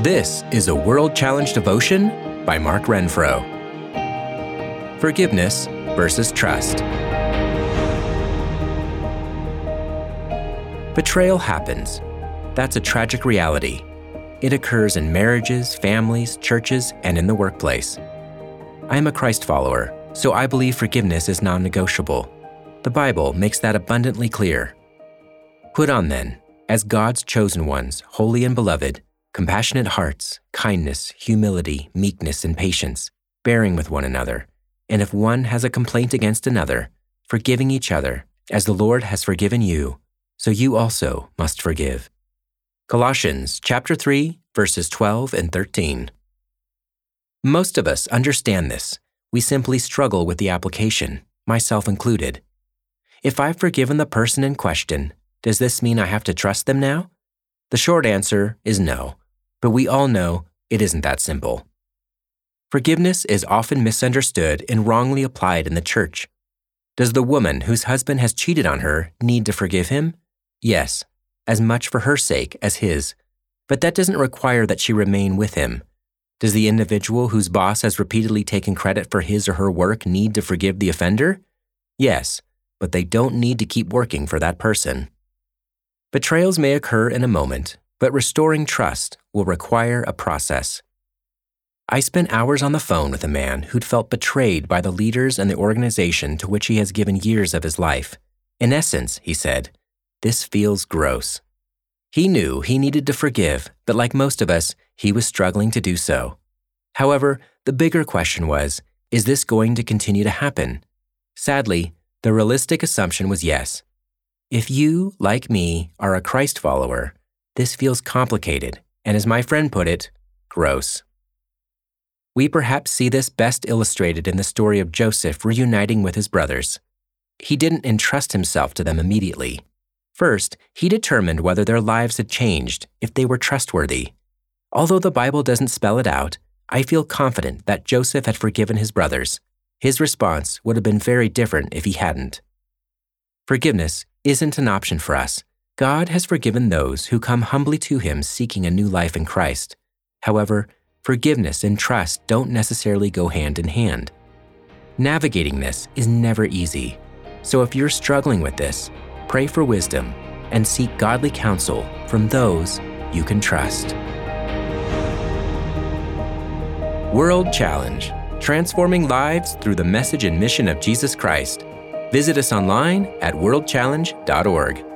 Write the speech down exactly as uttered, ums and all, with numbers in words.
This is a World Challenge devotion by Mark Renfro. Forgiveness versus trust. Betrayal happens. That's a tragic reality. It occurs in marriages, families, churches, and in the workplace. I am a Christ follower, so I believe forgiveness is non-negotiable. The Bible makes that abundantly clear. Put on then, as God's chosen ones, holy and beloved, compassionate hearts, kindness, humility, meekness, and patience, bearing with one another. And if one has a complaint against another, forgiving each other, as the Lord has forgiven you, so you also must forgive. Colossians chapter three, verses twelve and thirteen. Most of us understand this. We simply struggle with the application, myself included. If I've forgiven the person in question, does this mean I have to trust them now? The short answer is no, but we all know it isn't that simple. Forgiveness is often misunderstood and wrongly applied in the church. Does the woman whose husband has cheated on her need to forgive him? Yes, as much for her sake as his. But that doesn't require that she remain with him. Does the individual whose boss has repeatedly taken credit for his or her work need to forgive the offender? Yes, but they don't need to keep working for that person. Betrayals may occur in a moment, but restoring trust will require a process. I spent hours on the phone with a man who'd felt betrayed by the leaders and the organization to which he has given years of his life. In essence, he said, "This feels gross." He knew he needed to forgive, but like most of us, he was struggling to do so. However, the bigger question was, is this going to continue to happen? Sadly, the realistic assumption was yes. If you, like me, are a Christ follower, this feels complicated, and as my friend put it, gross. We perhaps see this best illustrated in the story of Joseph reuniting with his brothers. He didn't entrust himself to them immediately. First, he determined whether their lives had changed, if they were trustworthy. Although the Bible doesn't spell it out, I feel confident that Joseph had forgiven his brothers. His response would have been very different if he hadn't. Forgiveness isn't an option for us. God has forgiven those who come humbly to him seeking a new life in Christ. However, forgiveness and trust don't necessarily go hand in hand. Navigating this is never easy. So if you're struggling with this, pray for wisdom and seek godly counsel from those you can trust. World Challenge, transforming lives through the message and mission of Jesus Christ. Visit us online at world challenge dot org.